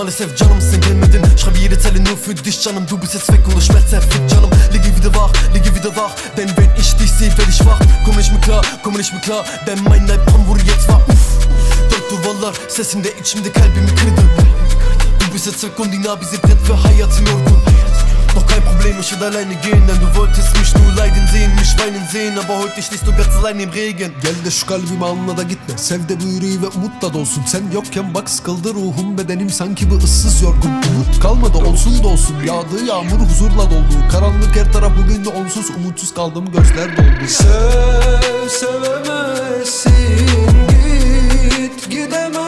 maalesef canımsın gelmedin. Ich habe jede Zelle nur für dich canım. Du bist jetzt weg und ich schmerz zerfickt canım. Liege wieder wach, denn wenn ich dich seh, werd ich wach. Komm nicht mehr klar, denn mein Leib wurde jetzt wach. Dört duvarlar sesinde içimde kalbimi kırdı. Du bist jetzt weg und die Nabi, sie brennt für hayatım yorgun. Doch kein Problem, ich werde alleine gehen, denn du wolltest mich nur leiden sehen, mich weinen sehen, aber heute stehst du ganz allein im Regen. Gel de şu kalbimi anla da gitme, sev de bu yüreği ve umutla dolsun. Sen yokken bak sıkıldı ruhum, bedenim sanki bir ıssız yorgun. Umut kalmadı, olsun da olsun, yağdığı yağmur huzurla doldu. Karanlık her taraf bugün de onsuz, umutsuz kaldım, gözler doldu. Sev sevemezsin, git gidemezsin.